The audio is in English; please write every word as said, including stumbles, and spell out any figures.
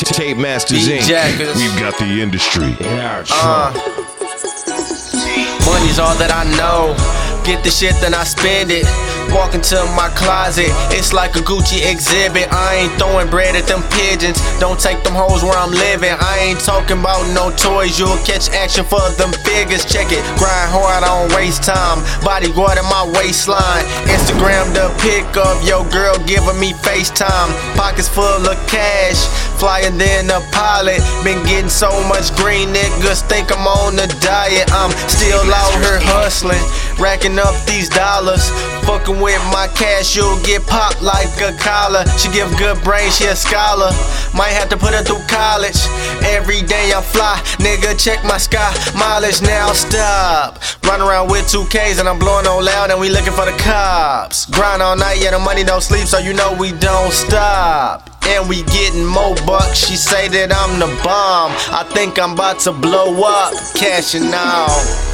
Tape Masters Incorporated. We've got the industry in our trunk. Uh, money's all that I know. Get the shit, then I spend it. Walk into my closet, it's like a Gucci exhibit. I ain't throwing bread at them pigeons. Don't take them hoes where I'm living. I ain't talking about no toys. You'll catch action for them figures. Check it, grind hard, I don't waste time. Bodyguard in my waistline. Instagram the pic of your girl giving me FaceTime. Pockets full of cash, flyer than a pilot. Been getting so much green, niggas think I'm on a diet. I'm still out here hustling, racking up these dollars. Fucking with my cash, you'll get popped like a collar. She give good brain, she a scholar. Might have to put her through college. Every day I fly, nigga, check my sky mileage. Now stop. Run around with two K's and I'm blowing on loud and we looking for the cops. Grind all night, yeah, the money don't sleep, so you know we don't stop. And we getting more bucks. She say that I'm the bomb. I think I'm about to blow up, cashing out.